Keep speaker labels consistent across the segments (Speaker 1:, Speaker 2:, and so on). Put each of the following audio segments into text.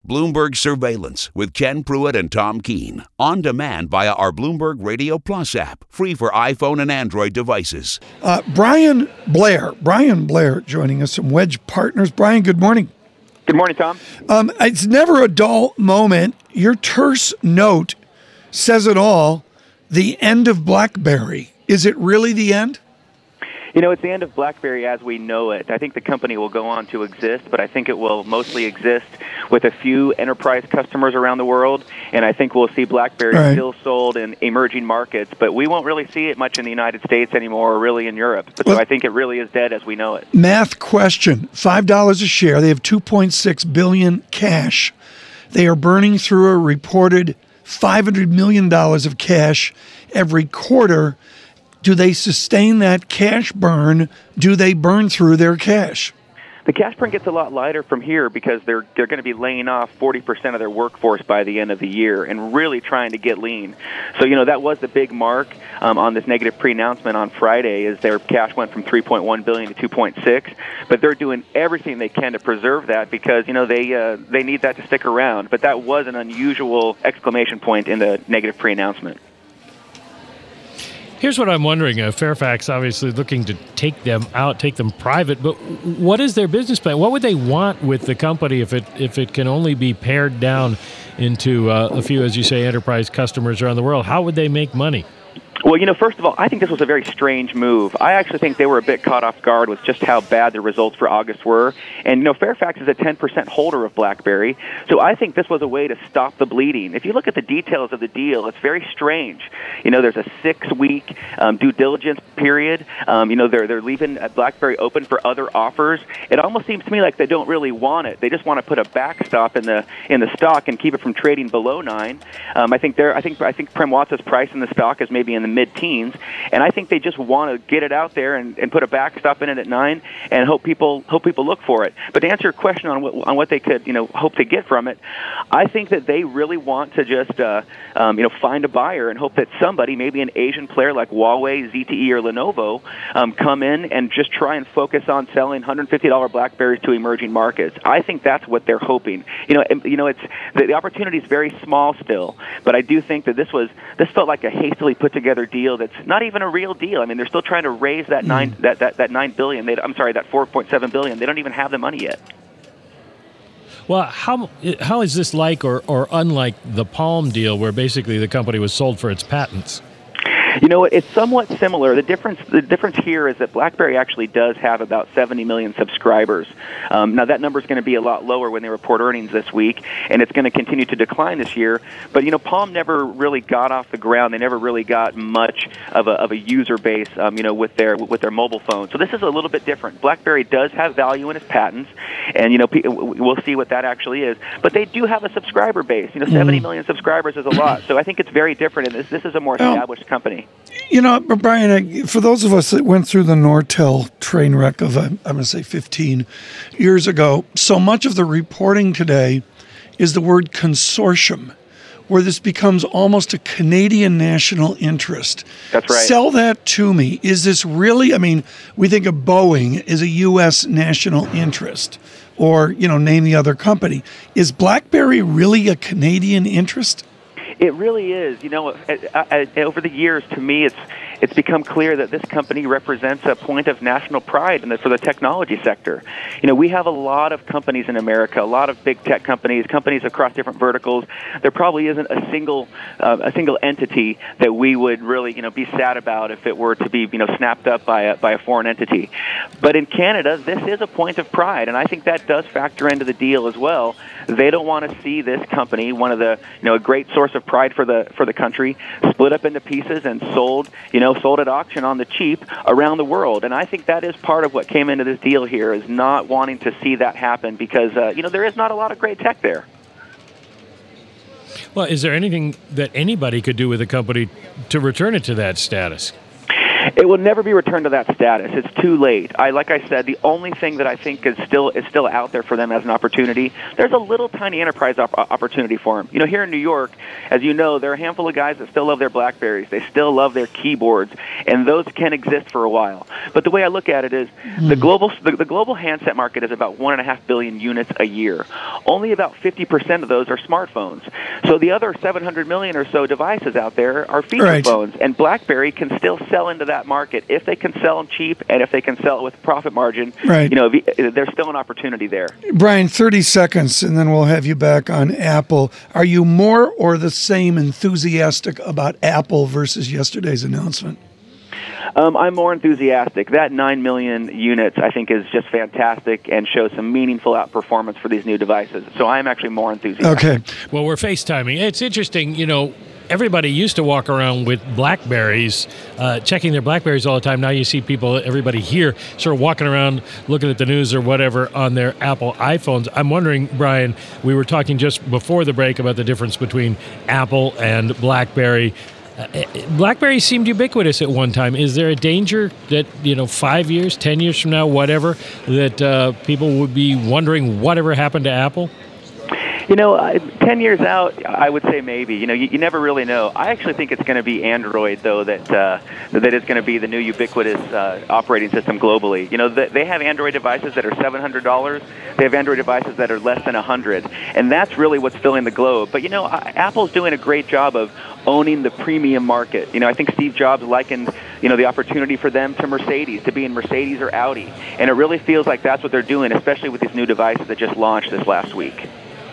Speaker 1: Bloomberg Surveillance with Ken Pruitt and Tom Keene. On demand via our Bloomberg Radio Plus app. Free for iPhone and Android devices.
Speaker 2: Brian Blair joining us from Wedge Partners. Brian, good morning.
Speaker 3: Good morning, Tom.
Speaker 2: It's never a dull moment. Your terse note says it all. The end of BlackBerry. Is it really the end?
Speaker 3: You know, it's the end of BlackBerry as we know it. I think the company will go on to exist, but I think it will mostly exist with a few enterprise customers around the world, and I think we'll see BlackBerry still sold in emerging markets, but we won't really see it much in the United States anymore or really in Europe. So I think it really is dead as we know it.
Speaker 2: Math question. $5 a share. They have $2.6 billion cash. They are burning through a reported $500 million of cash every quarter. Do they sustain that cash burn? Do they burn through their cash?
Speaker 3: The cash burn gets a lot lighter from here because they're going to be laying off 40% of their workforce by the end of the year and really trying to get lean. So, you know, that was the big mark on this negative pre-announcement on Friday is their cash went from $3.1 billion to $2.6, but they're doing everything they can to preserve that because, you know, they need that to stick around. But that was an unusual exclamation point in the negative pre-announcement.
Speaker 4: Here's what I'm wondering. Fairfax obviously looking to take them out, take them private, but what is their business plan? What would they want with the company if it can only be pared down into a few, as you say, enterprise customers around the world? How would they make money?
Speaker 3: Well, you know, first of all, I think this was a very strange move. I actually think they were a bit caught off guard with just how bad the results for August were. And, you know, Fairfax is a 10% holder of BlackBerry, so I think this was a way to stop the bleeding. If you look at the details of the deal, it's very strange. You know, there's a 6-week due diligence period. You know, they're leaving BlackBerry open for other offers. It almost seems to me like they don't really want it. They just want to put a backstop in the stock and keep it from trading below 9. I think Prem Watsa's price in the stock is maybe in the mid-teens, and I think they just want to get it out there and put a backstop in it at 9 and hope people look for it. But to answer your question on what they could, you know, hope to get from it, I think that they really want to just you know, find a buyer and hope that somebody, maybe an Asian player like Huawei, ZTE, or Lenovo, come in and just try and focus on selling $150 BlackBerries to emerging markets. I think that's what they're hoping. You know, it's the opportunity is very small still, but I do think that this felt like a hastily put together deal that's not even a real deal. I mean, they're still trying to raise that that $9 billion. That $4.7 billion. They don't even have the money yet.
Speaker 4: Well, how is this like or unlike the Palm deal, where basically the company was sold for its patents?
Speaker 3: You know, it's somewhat similar. The difference here is that BlackBerry actually does have about 70 million subscribers. Now, that number is going to be a lot lower when they report earnings this week, and it's going to continue to decline this year. But, you know, Palm never really got off the ground. They never really got much of a user base, you know, with their mobile phone. So this is a little bit different. BlackBerry does have value in its patents, and, you know, we'll see what that actually is. But they do have a subscriber base. You know, 70 million subscribers is a lot. So I think it's very different, and this is a more established company.
Speaker 2: You know, Brian, for those of us that went through the Nortel train wreck of, I'm going to say 15 years ago, so much of the reporting today is the word consortium, where this becomes almost a Canadian national interest.
Speaker 3: That's right.
Speaker 2: Sell that to me. Is this really, I mean, we think of Boeing as a U.S. national interest, or, you know, name the other company. Is BlackBerry really a Canadian interest?
Speaker 3: It really is. You know, over the years, to me, it's become clear that this company represents a point of national pride for the technology sector. You know, we have a lot of companies in America, a lot of big tech companies across different verticals. There probably isn't a single entity that we would really, you know, be sad about if it were to be, you know, snapped up by a foreign entity. But in Canada, this is a point of pride, and I think that does factor into the deal as well. They don't want to see this company, one of the, you know, a great source of pride for the country, split up into pieces and sold at auction on the cheap around the world. And I think that is part of what came into this deal here, is not wanting to see that happen because, you know, there is not a lot of great tech there.
Speaker 4: Well, is there anything that anybody could do with a company to return it to that status?
Speaker 3: It will never be returned to that status. It's too late. Like I said, the only thing that I think is still out there for them as an opportunity, there's a little tiny enterprise opportunity for them. Here in New York, as you know, there are a handful of guys that still love their BlackBerries. They still love their keyboards, and those can exist for a while. But the way I look at it is the global handset market is about 1.5 billion units a year. Only about 50% of those are smartphones. So the other 700 million or so devices out there are feature phones, and BlackBerry can still sell into that market if they can sell them cheap and if they can sell it with profit margin.
Speaker 2: Right.
Speaker 3: There's still an opportunity there.
Speaker 2: Brian, 30 seconds, and then we'll have you back on Apple. Are you more or the same enthusiastic about Apple versus yesterday's announcement?
Speaker 3: I'm more enthusiastic. That 9 million units, I think, is just fantastic and shows some meaningful outperformance for these new devices. So I'm actually more enthusiastic.
Speaker 2: Okay.
Speaker 4: Well, we're FaceTiming. It's interesting, everybody used to walk around with BlackBerries, checking their BlackBerries all the time. Now you see everybody here, sort of walking around looking at the news or whatever on their Apple iPhones. I'm wondering, Brian, we were talking just before the break about the difference between Apple and BlackBerry. BlackBerry seemed ubiquitous at one time. Is there a danger that, 5 years, 10 years from now, whatever, that people would be wondering whatever happened to Apple?
Speaker 3: 10 years out, I would say maybe. You never really know. I actually think it's going to be Android, though, that is going to be the new ubiquitous operating system globally. They have Android devices that are $700. They have Android devices that are less than $100, and that's really what's filling the globe. But Apple's doing a great job of owning the premium market. I think Steve Jobs likened the opportunity for them to Mercedes, to be in Mercedes or Audi, and it really feels like that's what they're doing, especially with these new devices that just launched this last week.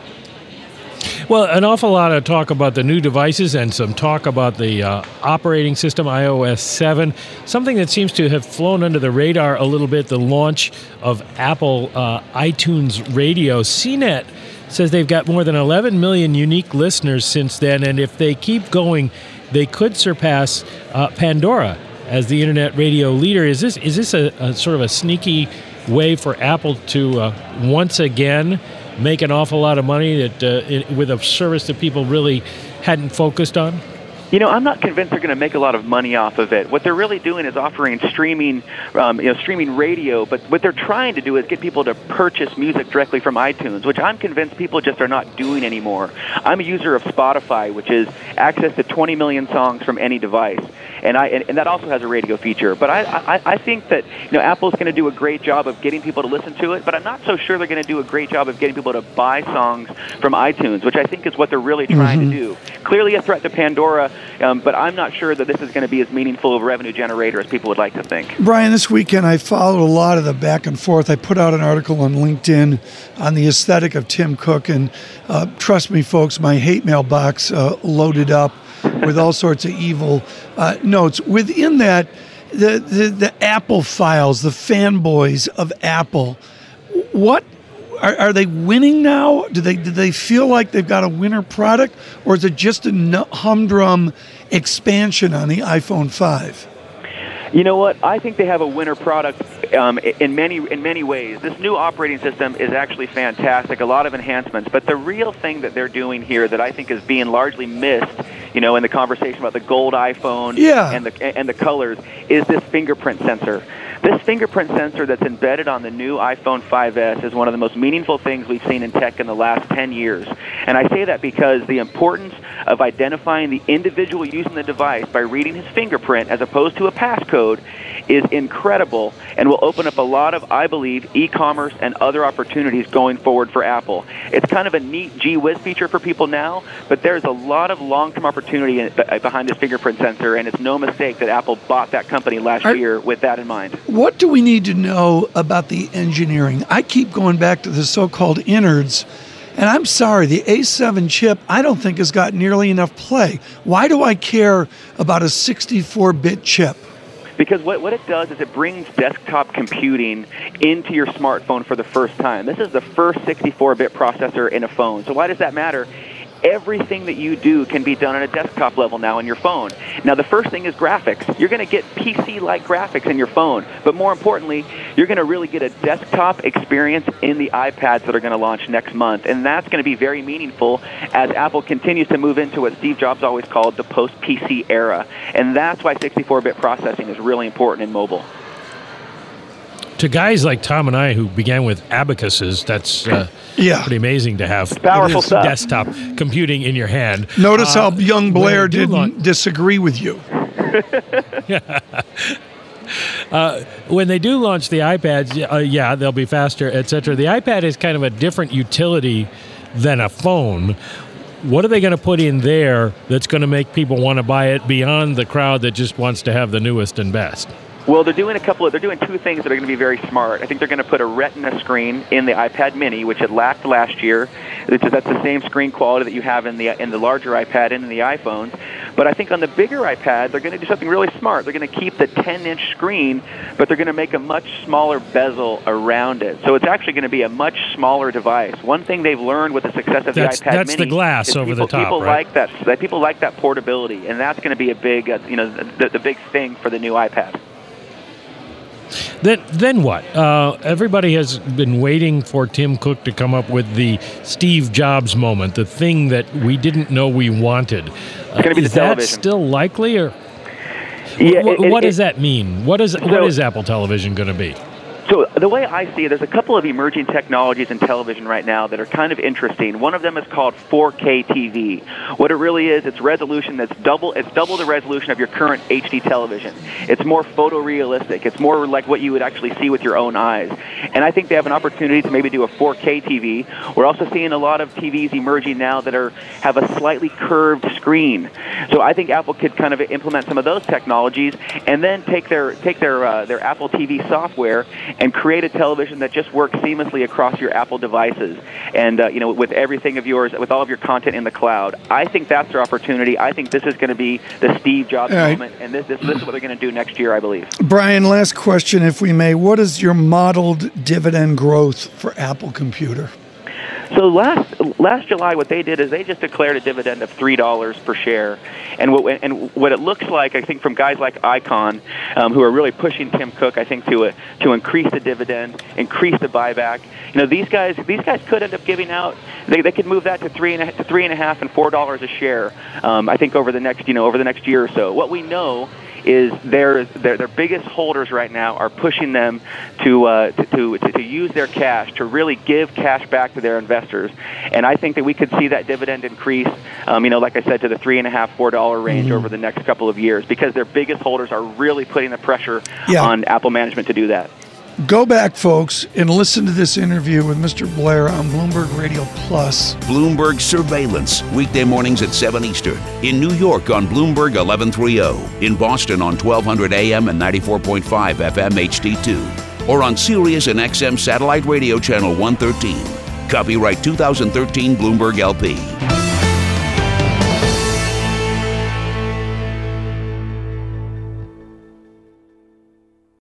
Speaker 4: Well, an awful lot of talk about the new devices and some talk about the operating system, iOS 7. Something that seems to have flown under the radar a little bit, the launch of Apple iTunes Radio. CNET says they've got more than 11 million unique listeners since then, and if they keep going, they could surpass Pandora as the internet radio leader. Is this a sort of a sneaky way for Apple to once again make an awful lot of money with a service that people really hadn't focused on?
Speaker 3: I'm not convinced they're going to make a lot of money off of it. What they're really doing is offering streaming radio, but what they're trying to do is get people to purchase music directly from iTunes, which I'm convinced people just are not doing anymore. I'm a user of Spotify, which is access to 20 million songs from any device, and that also has a radio feature. But I think that Apple's going to do a great job of getting people to listen to it, but I'm not so sure they're going to do a great job of getting people to buy songs from iTunes, which I think is what they're really trying to do. Clearly a threat to Pandora. But I'm not sure that this is going to be as meaningful of a revenue generator as people would like to think.
Speaker 2: Brian, this weekend I followed a lot of the back and forth. I put out an article on LinkedIn on the aesthetic of Tim Cook, and trust me, folks, my hate mailbox loaded up with all sorts of evil notes. Within that, the Apple files, the fanboys of Apple, what are they winning now? Do they feel like they've got a winner product, or is it just a humdrum expansion on the iPhone 5?
Speaker 3: You know what? I think they have a winner product in many ways. This new operating system is actually fantastic, a lot of enhancements. But the real thing that they're doing here that I think is being largely missed, in the conversation about the gold iPhone and the colors, is this fingerprint sensor. This fingerprint sensor that's embedded on the new iPhone 5S is one of the most meaningful things we've seen in tech in the last 10 years. And I say that because the importance of identifying the individual using the device by reading his fingerprint as opposed to a passcode is incredible and will open up a lot of, I believe, e-commerce and other opportunities going forward for Apple. It's kind of a neat gee-whiz feature for people now, but there's a lot of long-term opportunity behind this fingerprint sensor, and it's no mistake that Apple bought that company last year with that in mind.
Speaker 2: What do we need to know about the engineering? I keep going back to the so-called innards, and I'm sorry, the A7 chip I don't think has got nearly enough play. Why do I care about a 64-bit chip?
Speaker 3: Because what it does is it brings desktop computing into your smartphone for the first time. This is the first 64-bit processor in a phone. So why does that matter? everything that you do can be done on a desktop level now on your phone. Now, the first thing is graphics. You're going to get PC-like graphics in your phone, but more importantly, you're going to really get a desktop experience in the iPads that are going to launch next month, and that's going to be very meaningful as Apple continues to move into what Steve Jobs always called the post-PC era, and that's why 64-bit processing is really important in mobile.
Speaker 4: To guys like Tom and I who began with abacuses, that's pretty amazing to have
Speaker 3: powerful stuff.
Speaker 4: Desktop computing in your hand.
Speaker 2: Notice how young Blair didn't disagree with you.
Speaker 4: When they do launch the iPads, they'll be faster, etc. The iPad is kind of a different utility than a phone. What are they going to put in there that's going to make people want to buy it beyond the crowd that just wants to have the newest and best?
Speaker 3: Well, they're doing two things that are going to be very smart. I think they're going to put a Retina screen in the iPad Mini, which had lacked last year. That's the same screen quality that you have in the larger iPad and in the iPhones. But I think on the bigger iPad, they're going to do something really smart. They're going to keep the 10-inch screen, but they're going to make a much smaller bezel around it. So it's actually going to be a much smaller device. One thing they've learned with the success of the iPad Mini,
Speaker 4: that's the glass over the top,
Speaker 3: people
Speaker 4: right?
Speaker 3: People like that portability, and that's going to be a big, the big thing for the new iPad.
Speaker 4: Then what? Everybody has been waiting for Tim Cook to come up with the Steve Jobs moment, the thing that we didn't know we wanted.
Speaker 3: It's going to be the television.
Speaker 4: Is that still likely, or what does that mean? What is Apple Television going to be?
Speaker 3: So the way I see it, there's a couple of emerging technologies in television right now that are kind of interesting. One of them is called 4K TV. What it really is, it's resolution that's double the resolution of your current HD television. It's more photorealistic. It's more like what you would actually see with your own eyes. And I think they have an opportunity to maybe do a 4K TV. We're also seeing a lot of TVs emerging now that have a slightly curved screen. So I think Apple could kind of implement some of those technologies and then take their Apple TV software and create a television that just works seamlessly across your Apple devices, and with everything of yours, with all of your content in the cloud. I think that's their opportunity. I think this is going to be the Steve Jobs moment, and this is what they're going to do next year, I believe.
Speaker 2: Brian, last question, if we may. What is your modeled dividend growth for Apple Computer?
Speaker 3: So last July, what they did is they just declared a dividend of $3 per share, and what it looks like, I think, from guys like Icon, who are really pushing Tim Cook, I think, to increase the dividend, increase the buyback. These guys could end up giving out. They could move that to $3.5 and $4 a share. I think over the next year or so. What we know is their biggest holders right now are pushing them to use their cash, to really give cash back to their investors, and I think that we could see that dividend increase, like I said, to the $3.5, $4 range over the next couple of years, because their biggest holders are really putting the pressure on Apple management to do that.
Speaker 2: Go back, folks, and listen to this interview with Mr. Blair on Bloomberg Radio Plus.
Speaker 1: Bloomberg Surveillance, weekday mornings at 7 Eastern. In New York on Bloomberg 1130. In Boston on 1200 AM and 94.5 FM HD2. Or on Sirius and XM Satellite Radio Channel 113. Copyright 2013 Bloomberg LP.